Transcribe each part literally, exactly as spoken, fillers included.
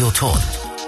Radioton.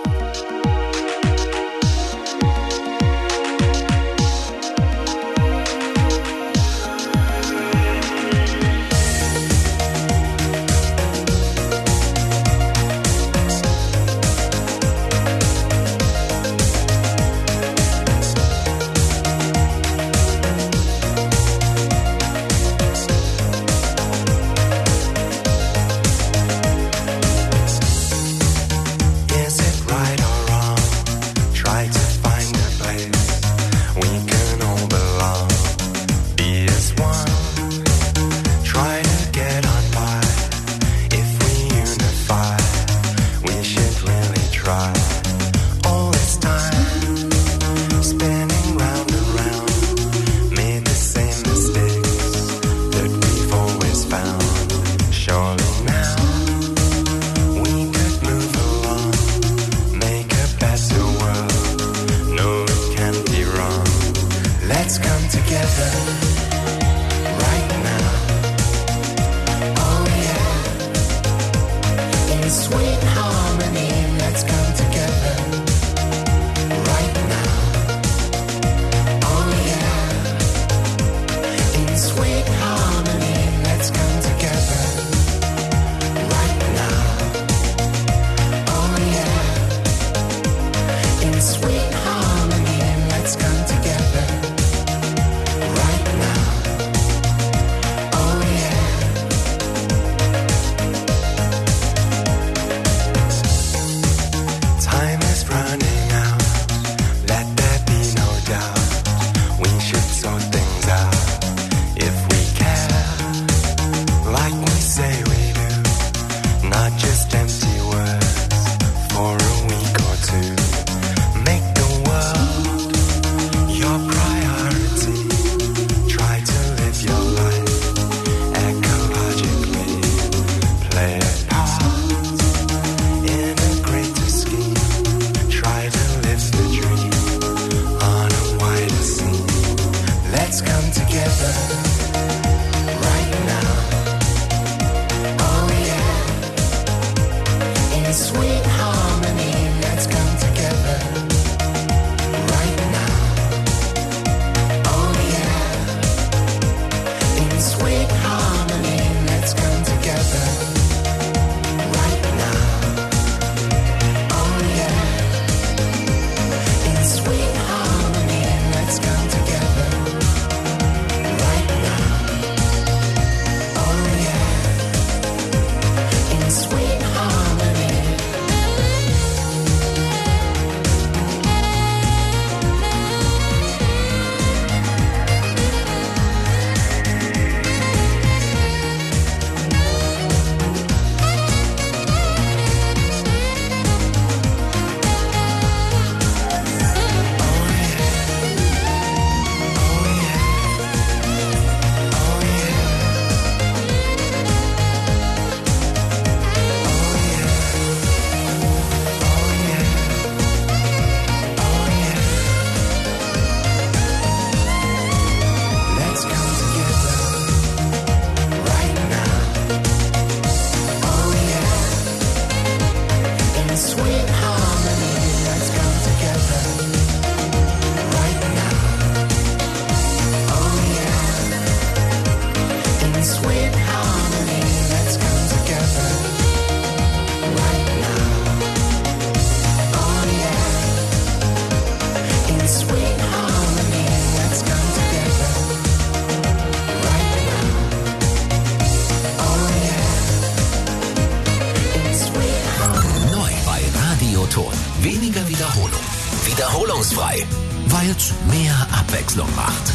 Weniger Wiederholung. Wiederholungsfrei, weil es mehr Abwechslung macht.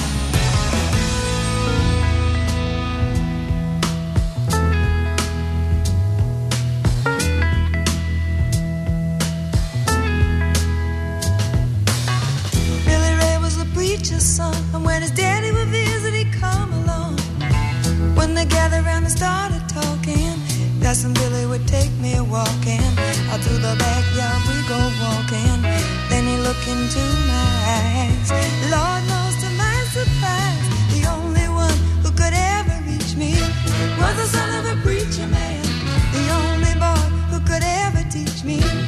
Billy Ray was the preacher's son, and when his daddy would visit, he'd come along. When they gathered around and started talking, Cousin Billy would take me walking. Out through the backyard we go walking. Then he looked into my eyes. Lord knows to my surprise, the only one who could ever reach me was the son of a preacher man. The only boy who could ever teach me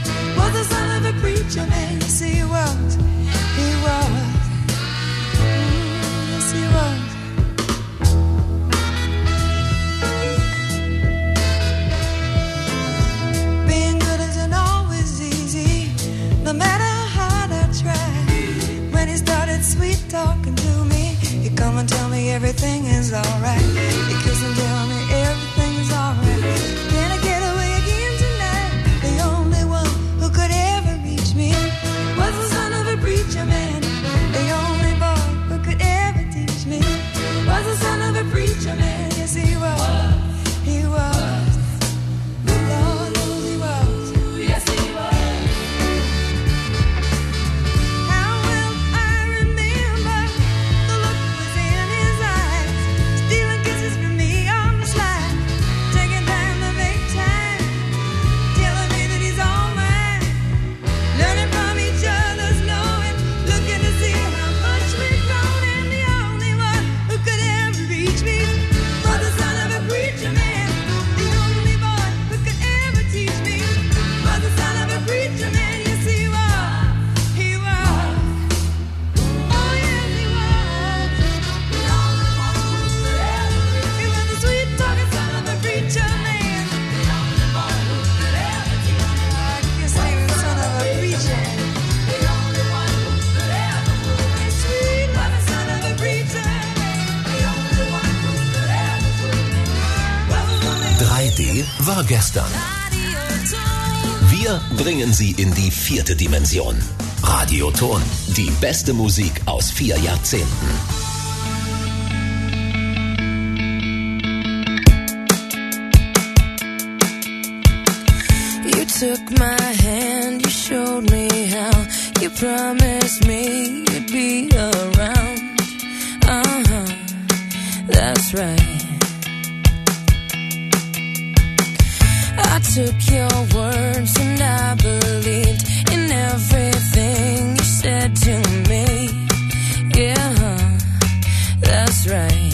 drei D war gestern. Wir bringen Sie in die vierte Dimension. Radioton, die beste Musik aus vier Jahrzehnten. You took my hand, you showed me how. You promised me you'd be around. Uh-huh, that's right. I took your words and I believed in everything you said to me. Yeah, that's right.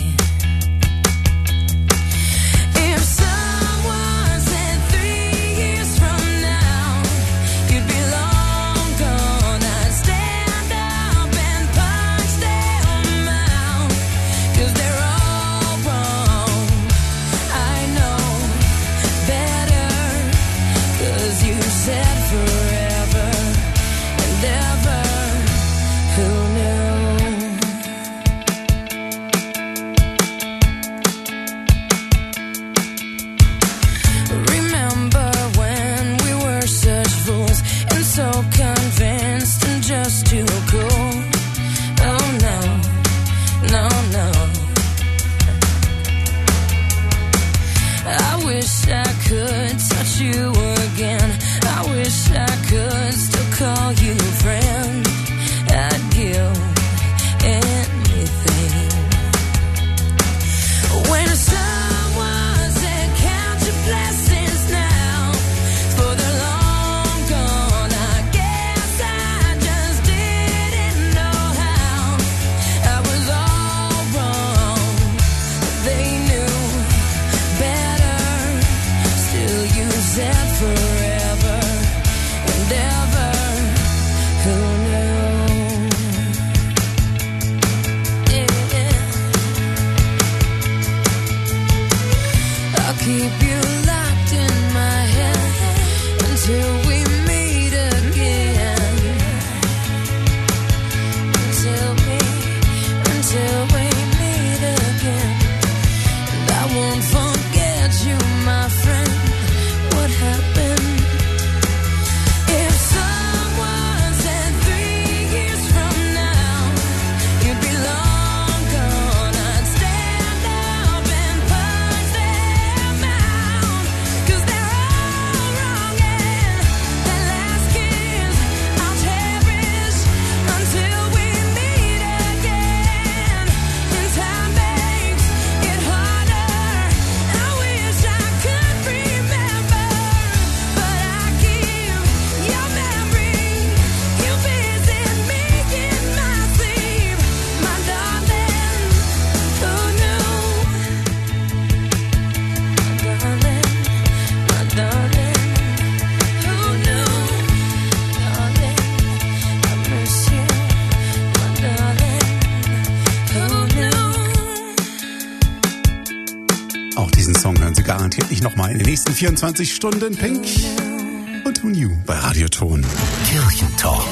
Garantiert nicht nochmal in den nächsten vierundzwanzig Stunden. Pink und Who Knew bei Radioton. Kirchentalk.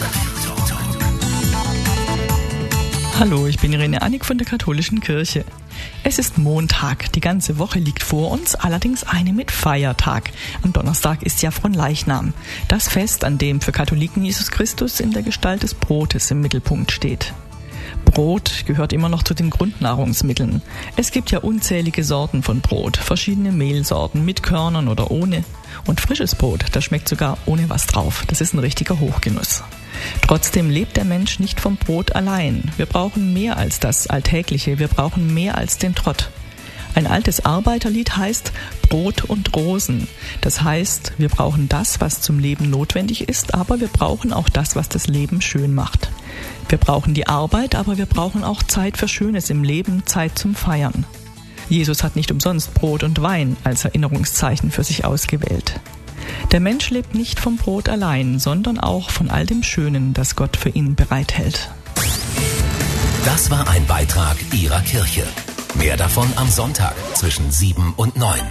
Hallo, ich bin Irene Annik von der Katholischen Kirche. Es ist Montag, die ganze Woche liegt vor uns, allerdings eine mit Feiertag. Am Donnerstag ist ja Fronleichnam, das Fest, an dem für Katholiken Jesus Christus in der Gestalt des Brotes im Mittelpunkt steht. Brot gehört immer noch zu den Grundnahrungsmitteln. Es gibt ja unzählige Sorten von Brot, verschiedene Mehlsorten mit Körnern oder ohne. Und frisches Brot, das schmeckt sogar ohne was drauf. Das ist ein richtiger Hochgenuss. Trotzdem lebt der Mensch nicht vom Brot allein. Wir brauchen mehr als das Alltägliche, wir brauchen mehr als den Trott. Ein altes Arbeiterlied heißt Brot und Rosen. Das heißt, wir brauchen das, was zum Leben notwendig ist, aber wir brauchen auch das, was das Leben schön macht. Wir brauchen die Arbeit, aber wir brauchen auch Zeit für Schönes im Leben, Zeit zum Feiern. Jesus hat nicht umsonst Brot und Wein als Erinnerungszeichen für sich ausgewählt. Der Mensch lebt nicht vom Brot allein, sondern auch von all dem Schönen, das Gott für ihn bereithält. Das war ein Beitrag Ihrer Kirche. Mehr davon am Sonntag zwischen sieben und neun.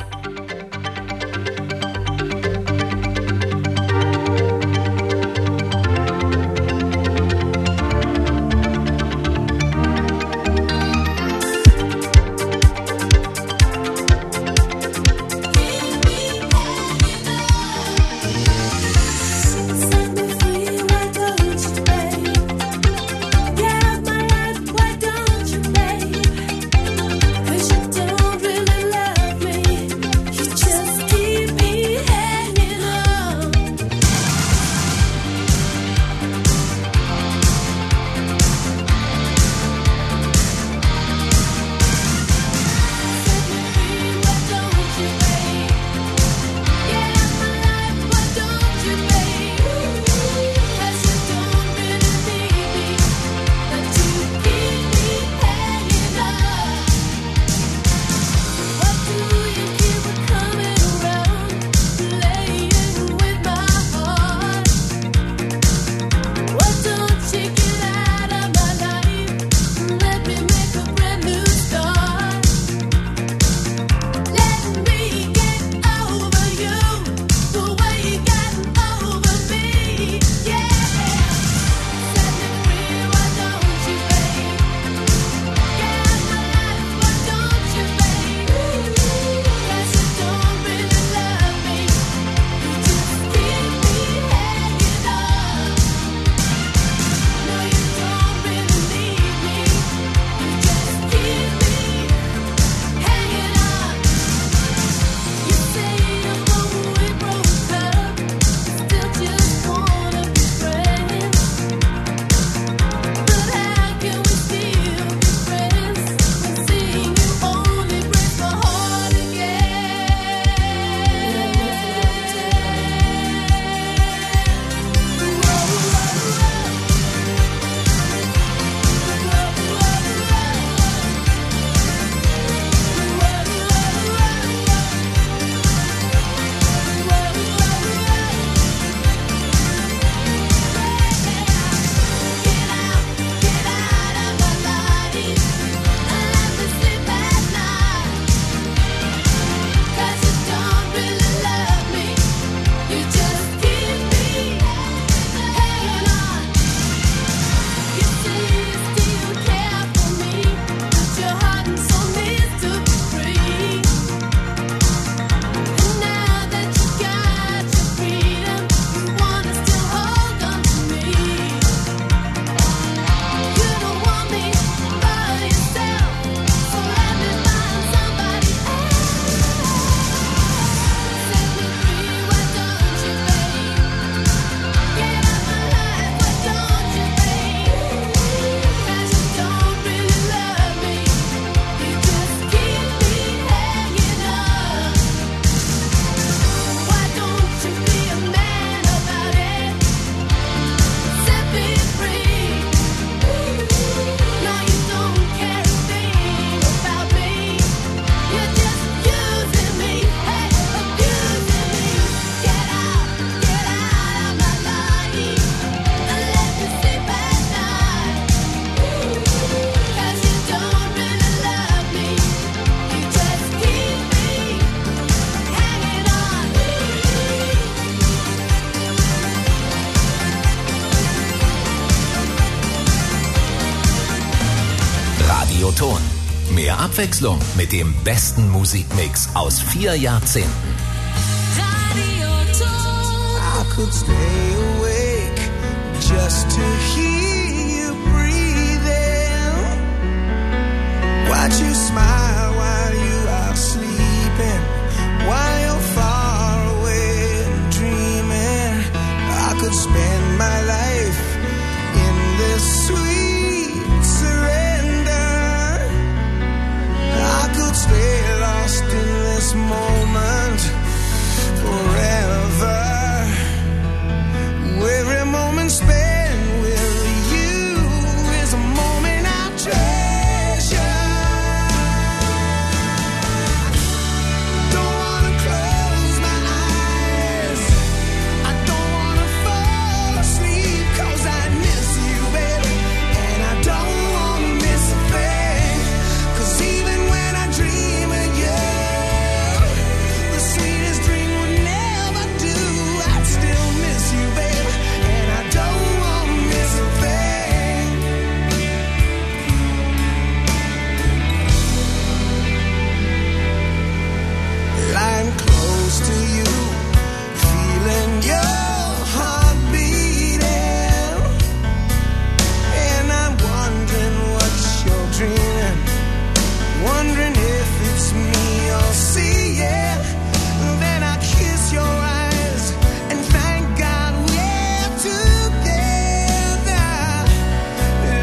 Mehr Abwechslung mit dem besten Musikmix aus vier Jahrzehnten. Radio Top. I could stay awake just to hear you breathing. Watch you smile.